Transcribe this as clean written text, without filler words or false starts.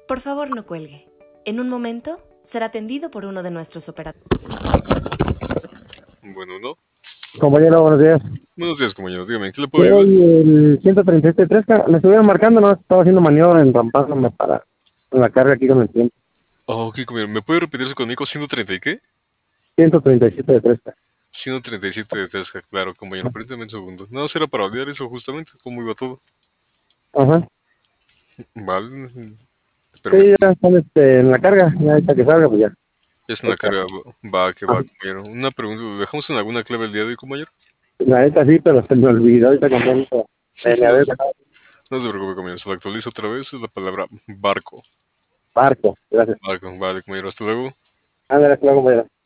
Por favor, no cuelgue. En un momento será atendido por uno de nuestros operadores. Bueno, ¿no? Compañero, buenos días. Buenos días, compañero. Dígame, ¿en qué le Sí, puedo ayudar? el 137.3, me estuvieron marcando, no estaba haciendo maniobra enrampándome para la carga aquí con el tiempo. Oh, ok, compañero. ¿Me puede repetirse conmigo? ¿130 y qué? 137.3. 137 de Tesca, claro, compañero. Permítame un segundo. No, será para olvidar eso justamente. ¿Cómo iba todo? Ajá. Vale. Sí, Permítame. ya están en la carga, ya ahorita que salga, pues ya. Es una carga. Va, que va, Ajá. compañero. Una pregunta. ¿Lo dejamos en alguna clave el día de hoy, compañero? La neta sí, pero se me olvidó ahorita con tanto. Me No, había dejado no se preocupe, compañero. Se lo actualizo otra vez. Es la palabra barco. barco. Gracias. Barco, vale, compañero. Hasta luego. Ándale, hasta luego, compañero.